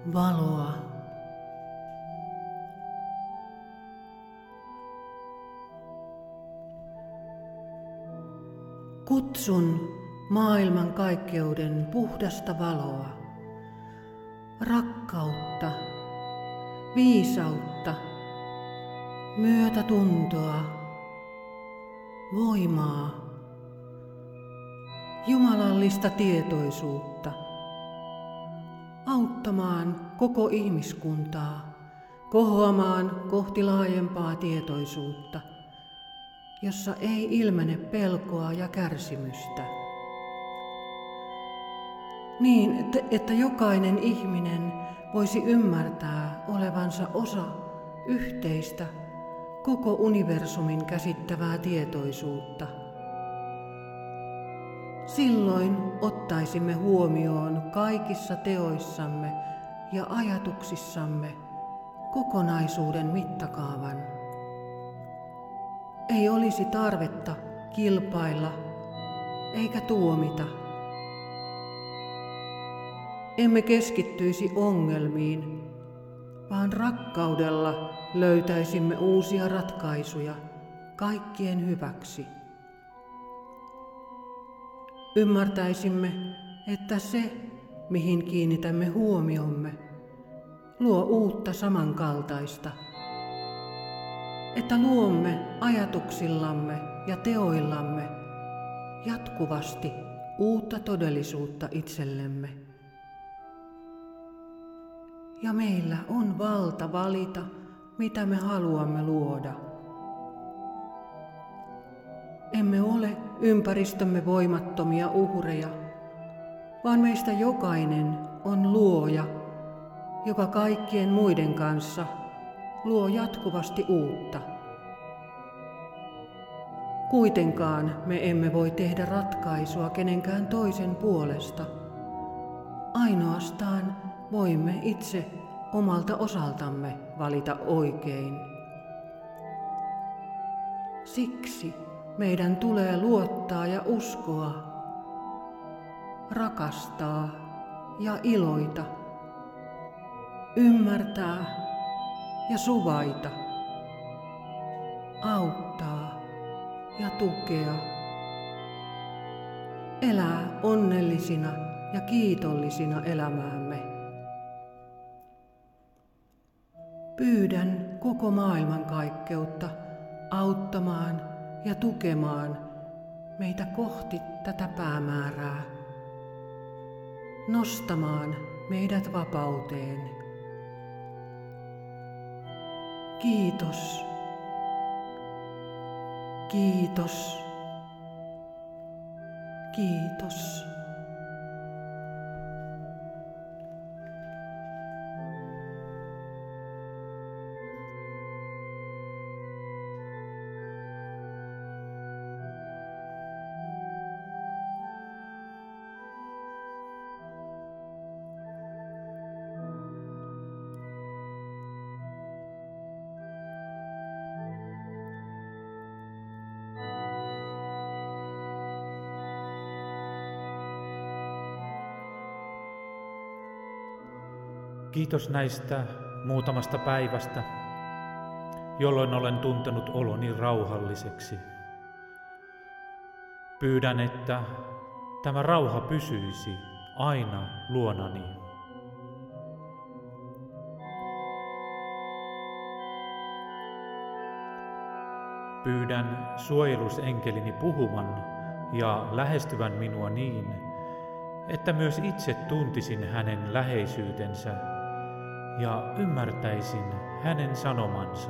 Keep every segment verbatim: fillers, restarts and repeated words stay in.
valoa. Kutsun maailmankaikkeuden puhdasta valoa, rakkautta, viisautta, myötätuntoa, voimaa, jumalallista tietoisuutta, auttamaan koko ihmiskuntaa kohoamaan kohti laajempaa tietoisuutta, jossa ei ilmene pelkoa ja kärsimystä. Niin, että jokainen ihminen voisi ymmärtää olevansa osa yhteistä, koko universumin käsittävää tietoisuutta. Silloin ottaisimme huomioon kaikissa teoissamme ja ajatuksissamme kokonaisuuden mittakaavan. Ei olisi tarvetta kilpailla eikä tuomita. Emme keskittyisi ongelmiin, vaan rakkaudella löytäisimme uusia ratkaisuja kaikkien hyväksi. Ymmärtäisimme, että se, mihin kiinnitämme huomiomme, luo uutta samankaltaista. Että luomme ajatuksillamme ja teoillamme jatkuvasti uutta todellisuutta itsellemme. Ja meillä on valta valita, mitä me haluamme luoda. Emme ole ympäristömme voimattomia uhreja, vaan meistä jokainen on luoja, joka kaikkien muiden kanssa luo jatkuvasti uutta. Kuitenkaan me emme voi tehdä ratkaisua kenenkään toisen puolesta. Ainoastaan voimme itse omalta osaltamme valita oikein. Siksi meidän tulee luottaa ja uskoa, rakastaa ja iloita, ymmärtää ja suvaita, auttaa ja tukea, elää onnellisina ja kiitollisina elämäämme. Pyydän koko maailmankaikkeutta auttamaan ja tukemaan meitä kohti tätä päämäärää, nostamaan meidät vapauteen. Kiitos, kiitos, kiitos. Kiitos näistä muutamasta päivästä, jolloin olen tuntenut oloni rauhalliseksi. Pyydän, että tämä rauha pysyisi aina luonani. Pyydän suojelusenkelini puhuvan ja lähestyvän minua niin, että myös itse tuntisin hänen läheisyytensä ja ymmärtäisin hänen sanomansa.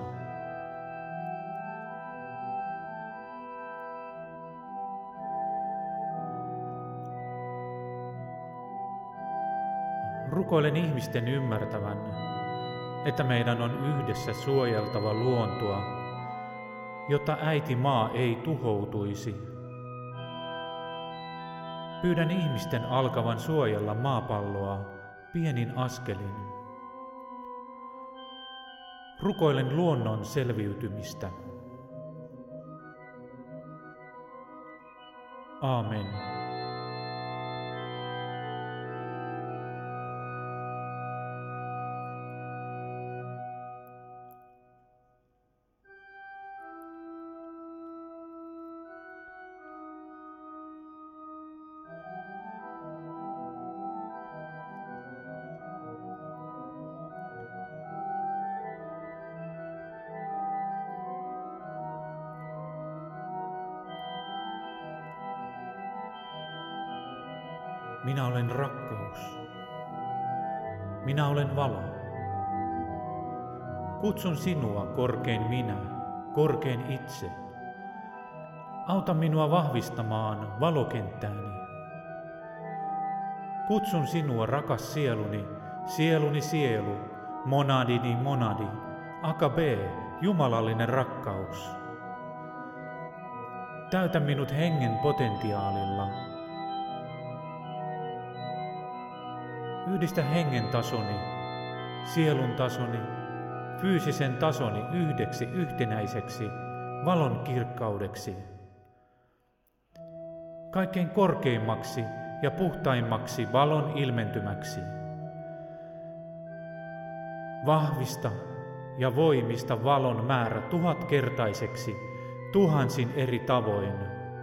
Rukoilen ihmisten ymmärtävän, että meidän on yhdessä suojeltava luontoa, jotta äiti maa ei tuhoutuisi. Pyydän ihmisten alkavan suojella maapalloa pienin askelin. Rukoilen luonnon selviytymistä. Aamen. Minä olen rakkaus. Minä olen valo. Kutsun sinua, korkein minä, korkein itse. Auta minua vahvistamaan valokenttääni. Kutsun sinua, rakas sieluni, sieluni sielu, monadini monadi, akabe, jumalallinen rakkaus. Täytä minut hengen potentiaalilla. Yhdistä hengen tasoni, sielun tasoni, fyysisen tasoni yhdeksi yhtenäiseksi valon kirkkaudeksi. Kaikkein korkeimmaksi ja puhtaimmaksi valon ilmentymäksi. Vahvista ja voimista valon määrä tuhatkertaiseksi tuhansin eri tavoin.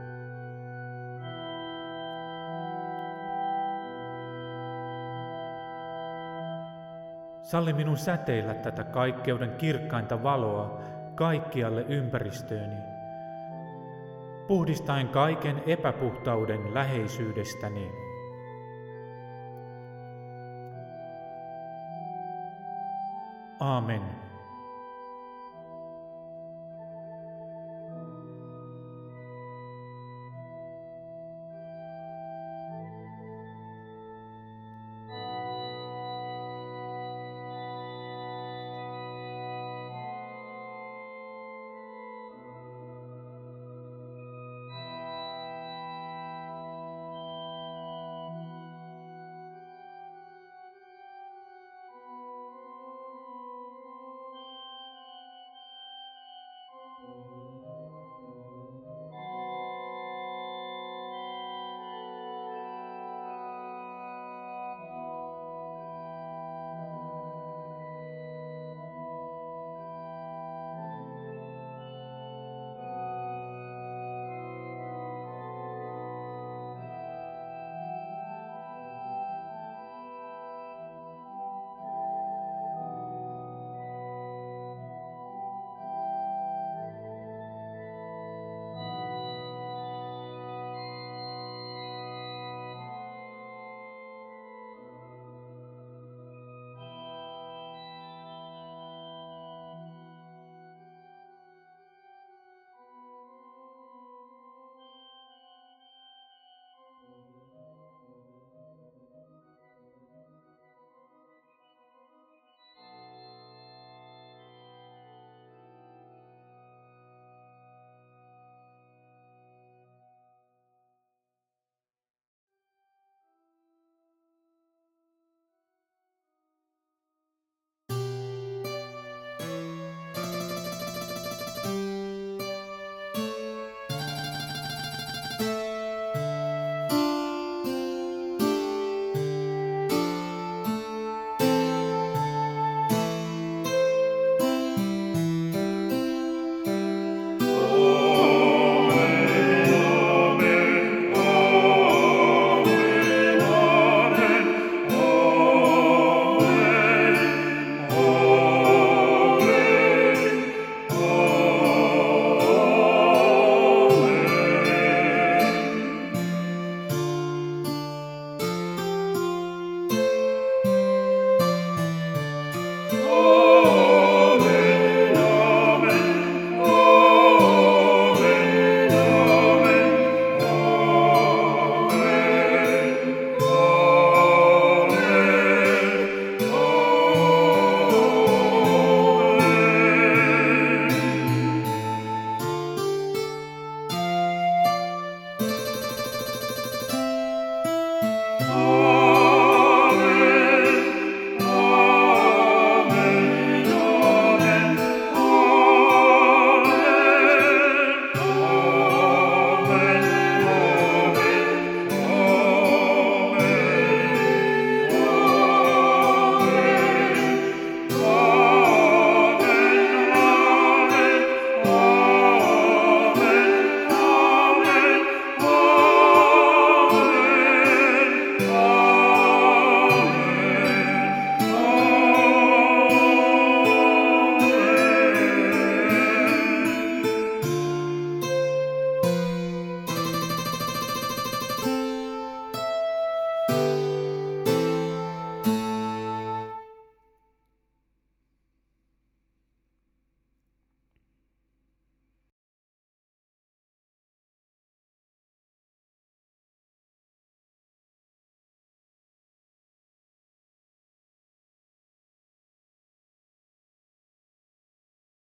Salli minun säteillä tätä kaikkeuden kirkkainta valoa kaikkialle ympäristööni, puhdistaen kaiken epäpuhtauden läheisyydestäni. Aamen.